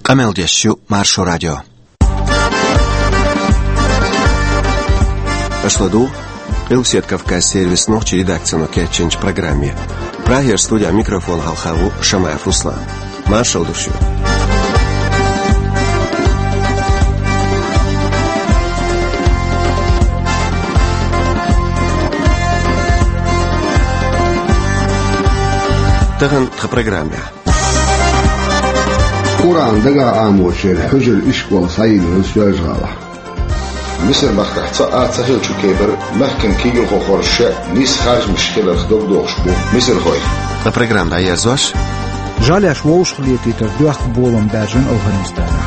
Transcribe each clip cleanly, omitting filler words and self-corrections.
Qameldeshu Marşo Radio. Ашладу, Илсет Кавказ сервис ночи редакцию Кетченч программе. Прагер студия микрофон Галхаву Шамаев Руслан. Маршал душу. Таган в программе. Kur'an'da amuşer hücül işkol sayılır sözgala. مثل مخرحة تهل شكيبر محكم كيجو خورشة نيس خارج مشكلة خدوق دوشبو مثل خوي. На программе «Дайер Зош». Жаль, аж волш летит в дух болом бежен Афганистана.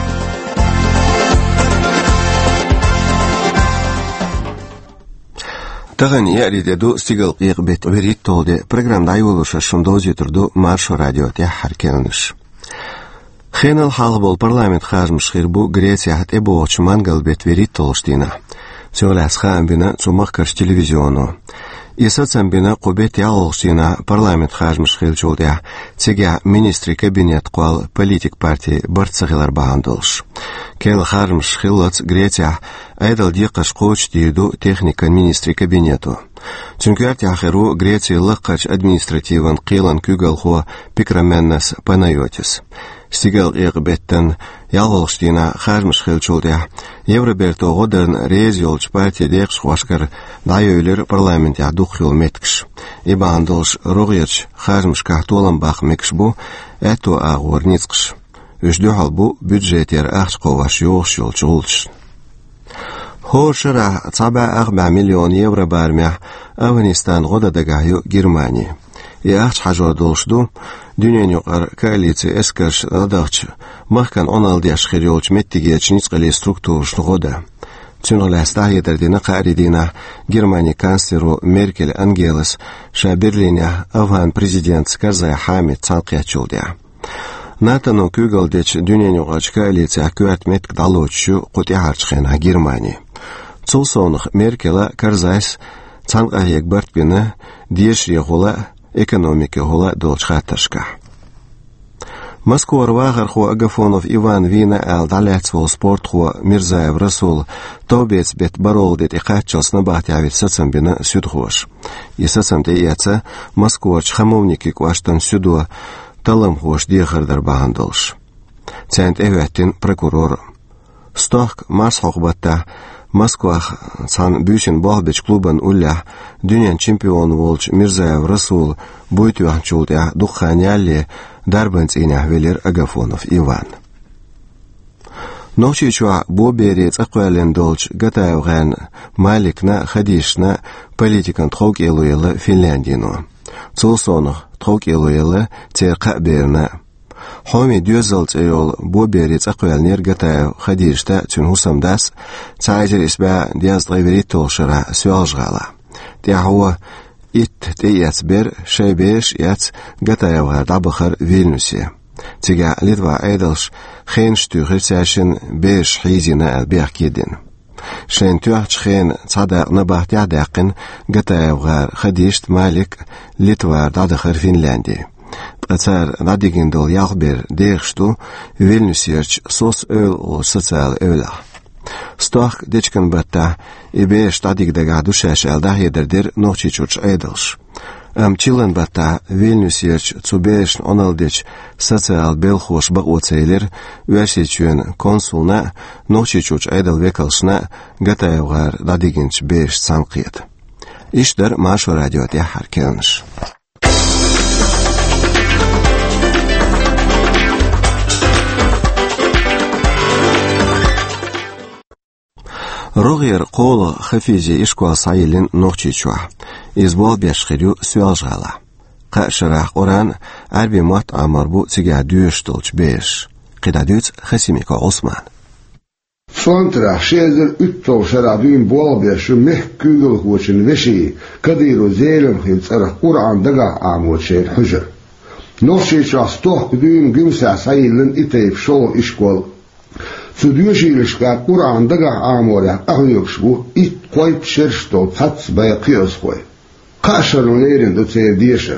Таган яридеду стигал игбет верит толде программа «Дайволуша» шундози турду Маршо радио тя харкенуш. Хенал халбол парламент хажмш хирбу Греция хат эбоч мангал бет верит толштина. Цёлас хан бина цумахкаш телевизиону. Исацам бина кубет ялштина парламент хажмш хилчулдя. Цега министри кабинет квал политик партии барцагилар баандолш. Кел хажмш хилац Греция айдал дикаш коч диду техника министри кабинету. Чункарти ахеру Греция лакач административан килан күгал хо пикраменнас панайотис. Стигал игбеттен ялголштина хажмш хилчулдя. Евроберто годерн резиолч партия декш хвашкар дайойлер парламент ядухил меткш. Ибандолш рогерч хажмш кахтолан бах мекшбу эту агорницкш. Үждү халбу бюджетер ахшковаш йош йолчулч. Хошера 4 миллион евро бармя Афганистан года дагаю Германии. И ахч хажор долшду дюненю коалиции эскаш адахч махкан оналдяш хирёлч меттигеч ницкали структурш года. Цюнгласта едердина каридина Германия канцлеру Меркель Ангелас ша Берлине Афган президент Карзай Хамид цанкячулдя. Натану күгалдеч дюненю коалиция кюат метк далочу кутяхарчхена Германии. Цулсонх Меркела Карзайс цанкаек бартбина диеш егола экономика гола долчхаташка. Москва рвагар хо Агафонов Иван Вина ал далецвол спорт хо Мирзаев Расул тобец бет баролдет и хатчос на бахтявит сацамбина сюдхош. И сацамте яца Москвач хамовники кваштан сюдо талам хош дехардар бахандолш. Цент эветтин прокурор. Стох масхохбатта Москва сан бюшен балбеч клубан улля дюнян чемпион волч Мирзаев Расул буйтуан чулдя духаняли дарбанц иня велер Агафонов Иван. Ночичуа боберец аквален долч гатаевган маликна хадишна политикан трок елуела Финляндину. Цулсонох трок елуела церка берна. Хоми дюзалц эйол боберец аквалнер гатаев хадишта цун хусамдас цайжер исба диаздгайверит толшара сюалжгала. Тяхуа ит тейяцбер шайбеш яц гатаевга дабахар Вильнюсе. Тига Литва айдалш хен штюхер сяшин беш хизина албяхкидин. Шен тюахч хен цада набахтя дакин гатаевга хадишт малик Литва дадахар Финляндии. Пацар надигин дол яхбер дехшту Вильнюсерч сос öl социал öla. Стох дечкан батта и беш тадик дага душаш алдахедердер нохчичуч айдалш. Чилан батта Вильнюсерч цубеш оналдеч социал белхош багоцейлер вешечүн консулна нохчичуч айдал векалшна гатаевгар дадигинч беш цанқиет. Иштер Маршо радио тя харкенш. Рогер қол хафизи ишкуа сайылын нохчичуа. Избол бешхирю сюалжгала. Қашырақ оран әрбі мат амарбу цига дүйш толч беш. Қидадюц Хасимика Осман. Сонтра шезер үттол шарабин болбешу мех күгіл хучын веши кадиру зейлім хилцара Құр'андага амучер хүжір. Нохчичуа стох дүйін гүмса сайылын итейп шол ишкуал. Судюшилишка Құр'андага аморя ахюкшбу ит қойп шершто тац бая қиос қой. Қашырын лерін дуцер дешер.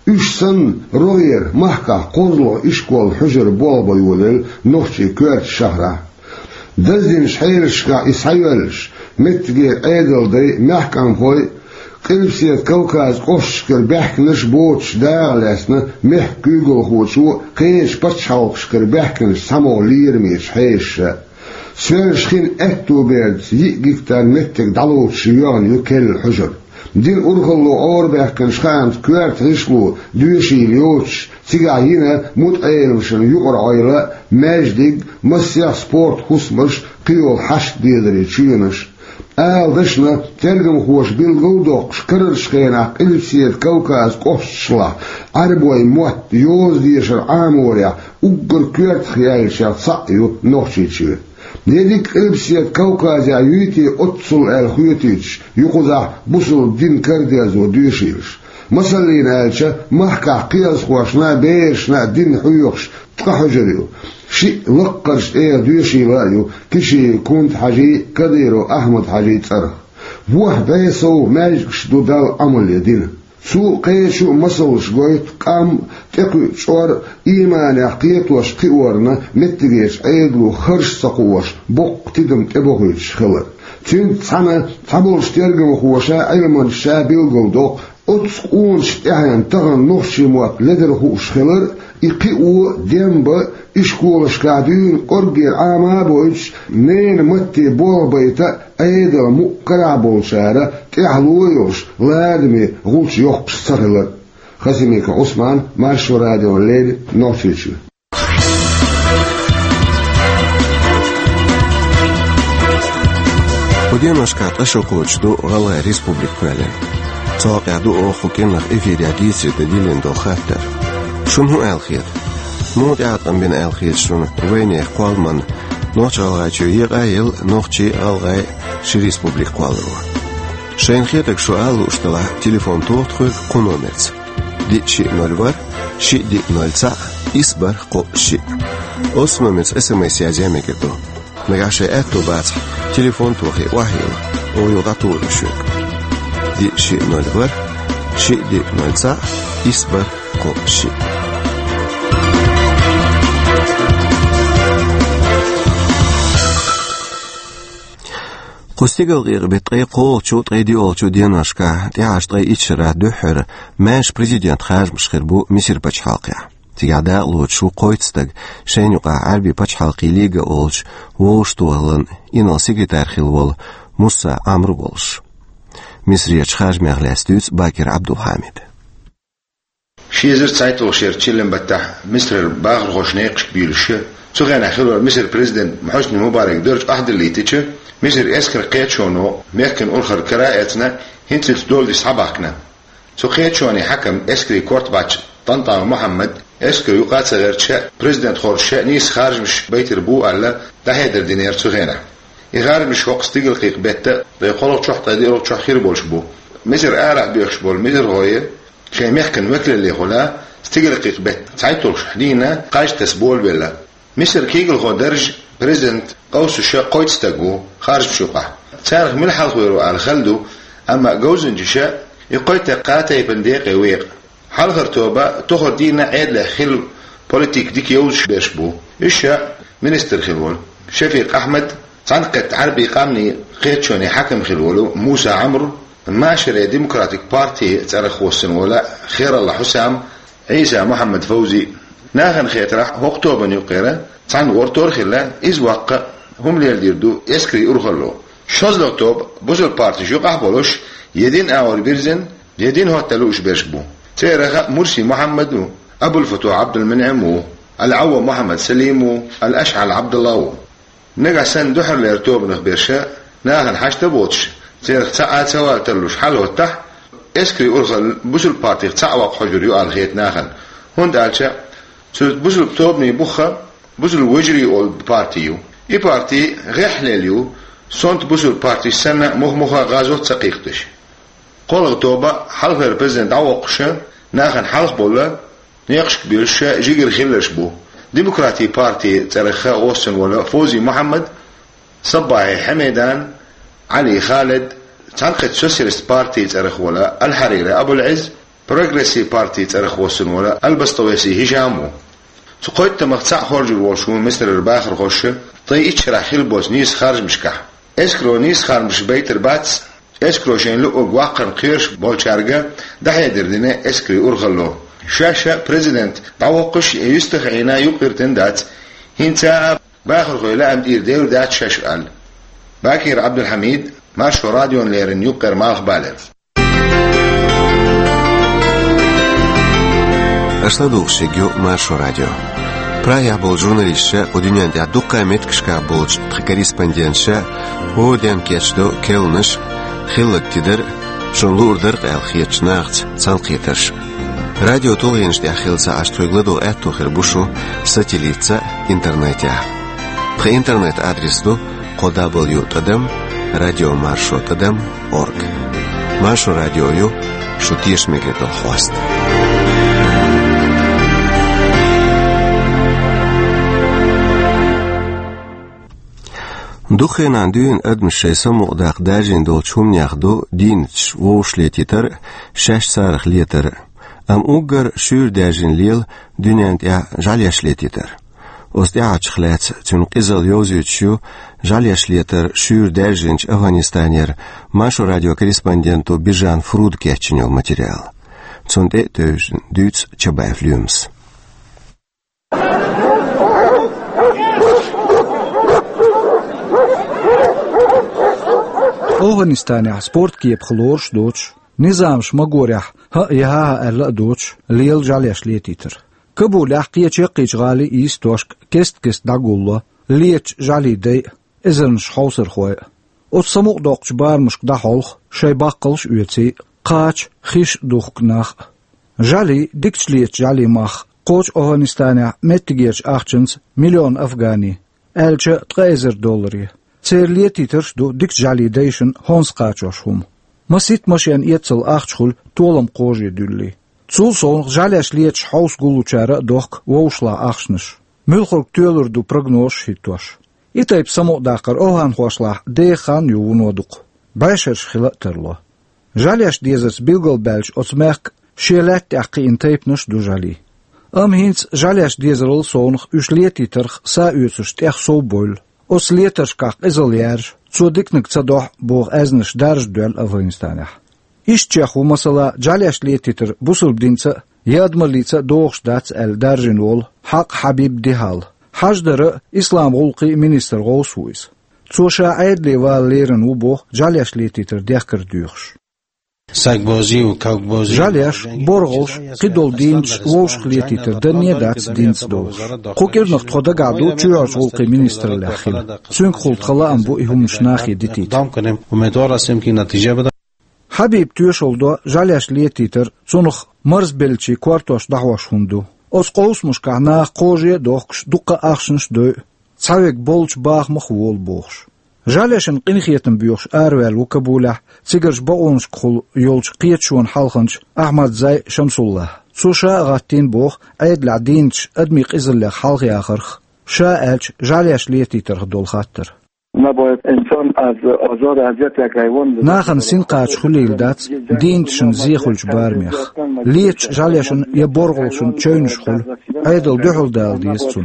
Üssan royer mahka qozlo işkol hüjür bolba yolel nohçi kört şahra. Dazdin şayrışka ishayvelş metgir edelday mahkam hoy qilbsiyat Kavkaz qoşkır behkiniş boç dağlasna mehkügol hoçu qeş paçhalqşkır behkiniş samolirmiş heşe. Sörşkin ektuberd yigiktar mettek dalovçu yon yukel hüjür. Din urgullu orbehken schaamt kwert rislu duurshil joods sigahine moet eilmschen juqor oile mejdig masja sport husmers qiyol hash diedri tjunish aaldishna tergum hoos bilgudok skirrschena ilpsiet Kavkaz kostschla arboy mot joosdierscher amoria ugger kwert geilscher sa'ju nochchichu Dedik ilpsiet Kavkazya yüti otsul el huyutiç yukuza busul din kardiyazo düyüşiriş. Masallin elçe mahka qiyaz hoşna beşna din huyuqş tqahujriyo. Şi laqqarş düyüşirayo kişi kunt haji kadiro Ahmed haji tsarh. Vuh beso majqş dudal amul din. Su qeyshu masulş goyt qam teqü çor iman aqiyatwaş qiwarna mettigeş aydlu xırş saqwaş boq tidim teboğuç xılı. Tün sana tabul stergim xoşa ayman şabil goldoq ots unş tahan tağan nohşimot leder xoş xılır iqi u demba işkolaşkadün orgir ama boyç nen matti bolbayta aydla muqara bolşara tehluyoş ladmi gulç yoq sarılı. Xasimika Osman Marşo Radio Led Nohçiçi. Udemashkat ashoqochdu g'ala respublik qalen. Taqadu oxukenach efiriadisi dilin do xaftar. Shunu alkhir. Mud yaqam bin alkhir shunu wayne qalman nochalachu yaqayil nochchi algay shi respublik qalru. Shayn khitak shu alu ushtala telefon to'txu qonomerts. Di shi 0 var, shi di 0 isbar qoshi. Osmamets SMS yazamekdo. Nagashi etto bats telefon to'xi wahil o yo'qatur shuk. Di shi 0 var, shi di 0 isbar qoshi. قستيقل غير بتقي قوچو تقيدي أولچو ديناشكا تيعاش تقي إتشرا دوحر ماش بريزيدنت خارج مشخربو مصير باش حلقيا تيقادا لوتشو قويتستق شين يقع عربي باش حلقي ليغا أولش ووش توغلن إنال سيكريتار خلوال موسى عمرو بولش مصرية خارج مغلاستوز باكر عبد الحامد شيزر سايتو شير تشيلن بتاع مصر الباغر غوشنيقش بيلشه سوغانا خلو مصر بريزيدنت محسن مبارك درج أحد اللي تيتشه مصر اسكر قيتشونو ميكن أرخر كراءتنا هنتل دول دي صحباكنا سو قيتشوني حكم اسكري كورت باتش طنطا محمد اسكر يقاتل غير تشاء بريزيدنت خورشاء نيس خارج مش بيت ربو ألا تهيدر دينير سوغينا يغارج مش وقت تيجل قيق بيتا بيقولوا تشوح تديروا تشوح خير بولش بو مصر آرع بيخش بول مصر غوية شيء ميكن وكل اللي خلا ستيجل قيق بيت سايتولش حدينا قاش تسبول بلا مصر كيجل غو درج بريزيدنت قوس الشاء قويت استقو خارج بشوقه سارخ من الحلق ويرو على خلدو أما جوزن جشاء يقويت قاتي بنديق ويق حلقر توبا تخر دينا عيد لخل بوليتيك ديك يوش بيشبو الشاء منستر خلول شفيق أحمد تنقت عربي قامني قيتشوني حكم خلولو موسى عمرو ماشر ديمقراطيك بارتي تاريخ وسن ولا خير الله حسام عيسى محمد فوزي ناخن خيترح وقتوبا يقيرا تان ورتور خلا إز واقع هم اللي يردو يسكري أرخلو شازلو توب بوزل بارتي جو قحبولوش يدين أول بيرزن يدين هو تلوش بيشبو تيرخ مرسي محمد أبو الفتوح عبد المنعم العو محمد سليم الأشعل عبد الله نجا سن دحر ليرتوب نخبيرشا ناخن حاجة بوتش تيرخ ساعات سوا تلوش حلو التح يسكري أرخل بوزل بارتي تعوق حجر يقال خيت ناخن هون دالشا بوزل توبني بخا بوزل وجري أول بارتيو إي بارتي غيحليليو صنت بوزل بارتي سنة مخمخة غازوت سقيقتش قول توبة حلقة البريزنت عوقشا ناخن حلق بولا نيقش كبيرشا جيجر خلش بو ديمقراطي بارتي تاريخا أوسن ولا فوزي محمد صباحي حميدان علي خالد تنقد سوسيالست بارتي تاريخ ولا الحريري أبو العز بروغريسي بارتي ترخوسن ولا البستويسي هجامو تقويت مقطع خرج الوشو مستر الباخر خوشه طي اتشرح البوس نيس خارج مشكح اسكرو نيس خارج مش بيت الباتس اسكرو شين لو واقن قيرش بولشارجا دحيا دردنا اسكري اورغلو شاشا بريزيدنت باوقش يستخعينا يقرتن دات هنتا باخر خويلا ام دير دير دات شاشال باكر عبد الحميد ماشو راديو ليرن يقر ماخ بالر Ашладух шегю Маршо радио. Прая был журналистша, у дюнян дя дука меткшка болж корреспондентша, у дям кечдо келныш, хиллак тидер, шонлурдер эл хечнахц, цалкетерш. Радио толгенш дя хилса аштойгладо этто хербушу сателлитца интернете. При интернет адресу www.tadam radiomarsho.org. Маршо радио ю шутиш мегетол хваст. دخينا دين أدم الشيء سمو داق داجين دول شوم ياخدو دينتش ووش ليتر شاش سارخ ليتر أم أوغر شور داجين ليل دنيان تيا جالياش ليتر أستيعاتش خلات تنقزل يوزيوتشو جالياش ليتر شور داجينش أفغانستانير ماشو راديو كورреспонденту بيجان فرود كيتشنيل ماتيريال تنتي توجن دوتس تشبايف ليومس أفغانستان سبورت كيب خلورش دوتش نظام شمغوريح ها يها ألا دوتش ليل جالياش ليتيتر كبو لاحقية يقيج غالي إيستوشك كست داغولا ليتش جالي دي إذن شخوصر خوي وتصمق دوقش بار مشك داحولخ شي باقلش ويتي قاش خيش دوخك ناخ جالي ديكش ليتش جالي ماخ قوش أفغانستان متجيرش أخشنس مليون أفغاني ألش $3 تيرليتيترش دو ديكش جالي ديشن هونس قاچوشهم مسيت مشيان يتسل أخشخل تولم قوجي دولي تسول صون جالياش ليتش حوس قولو چارا دوخ ووشلا أخشنش ملخرق تولر دو پرگنوش هيتوش إتايب سمو داقر أوهان خوشلا ديخان يوونو دوق بايشرش خلاق ترلو جالياش ديزرس بيلغل بالش أتماك شيلات تاقي انتايبنش دو جالي هينس جالياش ديزرل صونخ يشليتيترخ سا يوتسش تاق سو بول Os lieterskak izoljar, codiknik cadoh boh eznish darj duel Afganistanah. Ishchehu masala jaliash lietiter busulbdinca yadmalica dohshdats el darjinol haq Habib Dihal. Hajdara Islam gulqi minister gowsuis. Cosha aidli val leren u boh jaliash lietiter dehker duhsh. Жаляш, борголш, қидол динч, лоуш хлиетитер, да не дац динц долш. Қокернах тхода гаду, чуяш волқи министр ляхил. Цунг хултхала амбу ихумшнахи дитит. Хабиб тюшолдо, жаляш лиетитер, цунух марз белчи квартош дахваш хунду. Ос қоусмуш кахнах қожие дохкш, дуққа ахшнш дой. Цавек болч бах мах вол бохш. جالشن قنخيتن بيوش أروال وكبوله تيجرش بقونش كل يولش قيتشون حلقنش أحمد زي شمس الله سوشا غاتين بوخ عيد لعدينش أدمي قزل لك حلقي آخرخ شا ألش جالش ليتي ترخدول خاطر نباید انسان از آزار اذیت یک حیوان ناخن سین قاچ خلیل دات دینتشن زیخلش بارمیخ لیچ جالشن یه برغلشن چینش خل عیدل دهل دال دیستون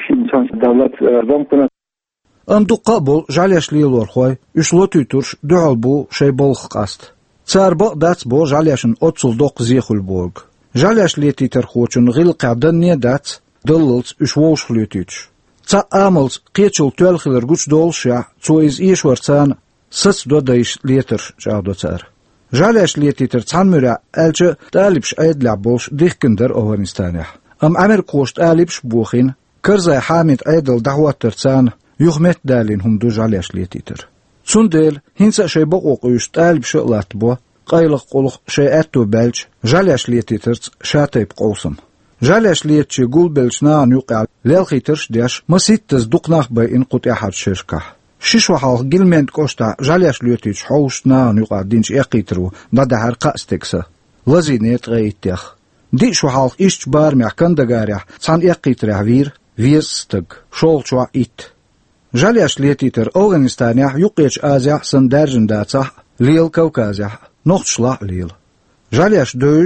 أندو قابل جالياش ليلور خوي يشلوتي تورش دعال بو شي بولخ قاست تار بق دات بو جالياشن أتصل دوق زيخل بورغ جالياش ليتي ترخوچن غيل قعدن نيا دات دللت يشووش خليتيش تا آملت قيتشل توالخلر گوش دول شع تو إز إيش ورتان ست دو دايش ليتر جاودو تار جالياش ليتي تر تان مرع ألجا تالبش عيد لعبولش ديخكندر أفغانستانيح أمر قوشت آلبش بوخين كرزاي حامد عيدل دعوات ترتان يخمت دالين هم دو جالياش ليتيتر سندل هنسا شي بقوق يشتال بشغلات بو قايلق قولق شي اتو بلج جالياش ليتيتر شاتيب قوسم جالياش ليتشي قول بلج نان يوقع ليلخيترش ديش مسيت تزدقناخ باي ان قطع حد شركة شيش وحالق جلمنت كوشتا جالياش ليتيش حوش نان يوقع دينش اقيترو دادا هرقا استكسا لزينيت غيتيخ ديش وحالق إيش بار معكن دقاريح تان اقيتريح ويرستق شولشوا إيت جالياش ليتيتر أفغانستانيح يقيش آزيح سندرجن داتسح ليل كوكازيح نوختشلا ليل جالياش دوش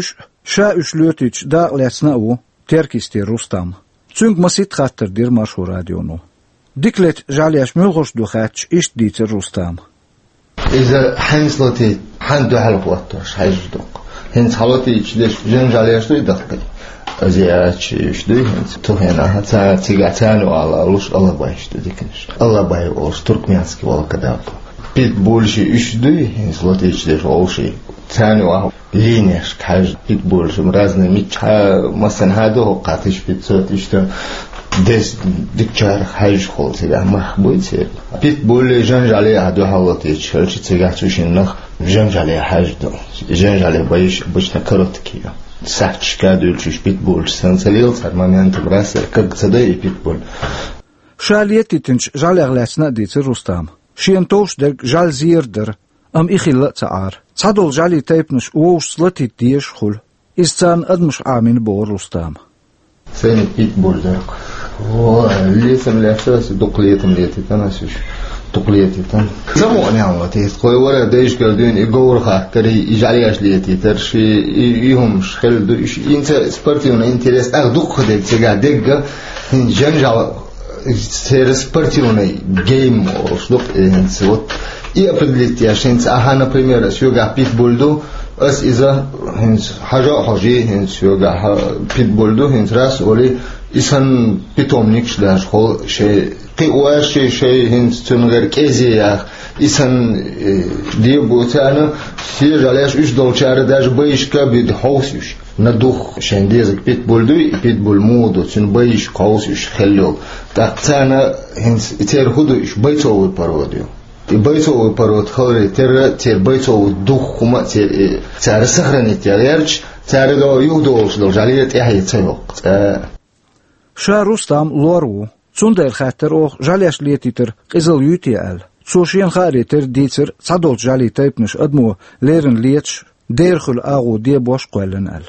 Şa üçlüyötiç da letsna u terkisti Rustam. Çünkü masit khattırdir Marşu Radyonu. Diklet jalyaş mülgoş duhaç işdiytir Rustam. إذا حنسلتي حندو حلق واتوش حيجدوق هنس حلوتي يشدش جن جاليش دوي دقي أزياش يشدوي هنس توهنا حتى تيجاتانو على أولش الله بايش ديكنش الله باي أولش تركمانسكي ولا كدابو بيت بولشي يشدوي هنس لوتي يشدش أولشي تانو على لينيش كحاج بيت بولش مرازنا ميتشا مثلا هذا هو قاتش بيت صوت يشتو دس دكتور حاج خالص ده محبوب سر بيت بول جن جالي هذا حالات يشلش تيجاتوش إنه جن جالي حاج ده جن جالي بايش بيشنا كروت كيا ساعش كادولش بيت بول سنسليل صار ما أنت براسه كقصدي بيت بول شاليتي تنش جالي غلاسنا ديت Rustam. شين توش در جال زيردر أم إخيل تعار تصدول جالي تايبنش ووش سلتي ديش خل إستان أدمش عامين بور Rustam. ثاني بيت بول درك وليسم الأساس دقليتم ليتي تناسش دقليتي تن زمو نعم تيس خوي ورا دايش كردين يقور خاطري يجعليش ليتي ترشي يهم شخل دوش انت سبورتيون انتريس اخدوك خدك تيغا دغ جنجال سير سبورتيون جيم او شلوك انت вот и определить яшенц ага например сюга питбулду ас иза хинс хажа хажи хинс сюга питбулду хинс раз оли исан питомник шлаш хол ше ты уаши ше хинс цунгер кезия исан дебутана си жаляш уж долчары даже бейшка бит хаусиш на дух шендезик питбулду и питбул моду цун бейш хаусиш хелло так цана хинс тер худу иш бейцовый пародию бойцовый пород хори тер бойцовый дух хума тер сохранить ярч тер до юдолш до жалиет яхицеок Ша Rustam лору цундер хаттер ох жаляш летитер кызыл ютиал цошен харитер дитер садол жали тайпныш адмо лерен леч дерхул агу де бош кваленал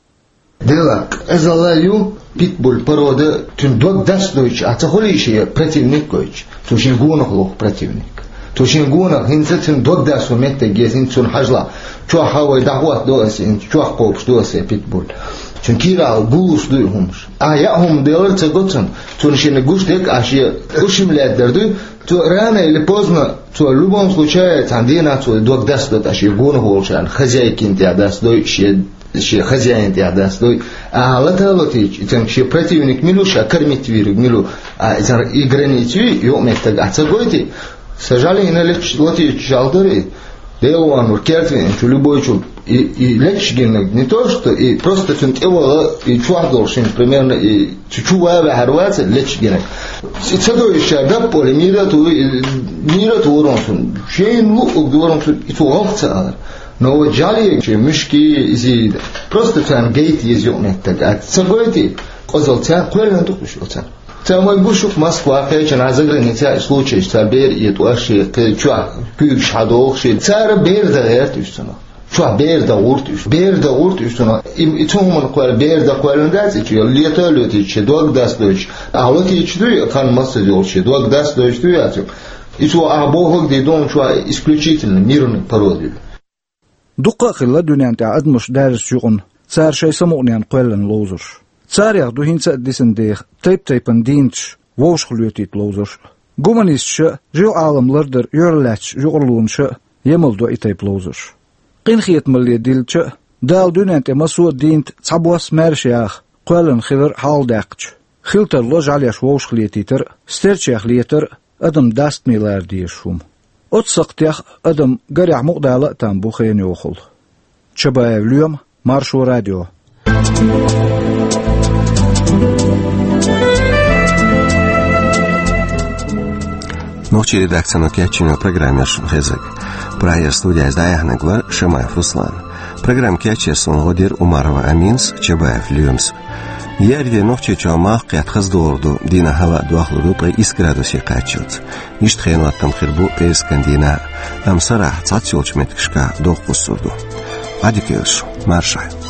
делак эзалаю питбуль порода тун дог дасдойч атахолиши противник койч цошен гунохлох противник توشين جونا هنزتن دودا سومت جيزين تون حجلا شو حاول دعوات دوسين شو حقوق دوسي بيتبول چون كيرا بوش دوهمش هم ديال تگوتن تون شين گوش ديك اشي ушим ледерду то рано или поздно то в любом случае тандина то дог даст дот اشي гон холчан хозяйкин тебя даст дой ще хозяин тебя даст дой а латалотич тем че противник милуша кормить виру милу а и границу юмет ацагойти сажали на лоти чалдери делован уркертвин что любой чул и лечген не то что и просто тентево и чуардолшин примерно и чувава харвац лечген сидо еще да поле мира ту уронсун шейн лук уронсун и ту овца но жали че мышки изи просто там гейт езёмет так сагойти козолца клен тукуш оца Тамой бушук Москва, конечно, на загранице случай, что бер и туаши, чуа, кюк шадох, ши, цара бер да эртуштуна. Чуа бер да уртуштуна. И туман квар бер да кварендати, че лето лети, че дог даст дойч. А лоти чду, кан масса дел, че дог даст дойч туятю. И чуа абохок де дом чуа исключительно мирный породы. Дука хилла дунянта адмуш дарс жугун, цар шей самунян квелен лозуш. Царях до хинца дисендех тайпан динч вошхлютит лозуш. Гуманистша жил алам лардер юрлач юрлунша емалдо итайп лозуш. Qinxiyet milli dilcha dal dünente masu dint цабуас мершях квелен хилер халдакч. Хилтер лож аляш вошхлетитер стерчах летер адам даст милар дишум. Отсактях адам гаря мугдала там бухен йохул. Чабаев люм Маршу Радио. Ночи редакцияны кячино программеш хезек. Прая студия издаяхнагла Шамаев Руслан. Программ кячесон Годир Умарова Аминс Чабаев Люмс. Ярде ночи чамах кятхаз дорду дина хава дуахлуду при искрадуси качут. Ништхен аттам хирбу эскандина. Амсарах цацилч меткшка дохусурду. Адикелш Маршай.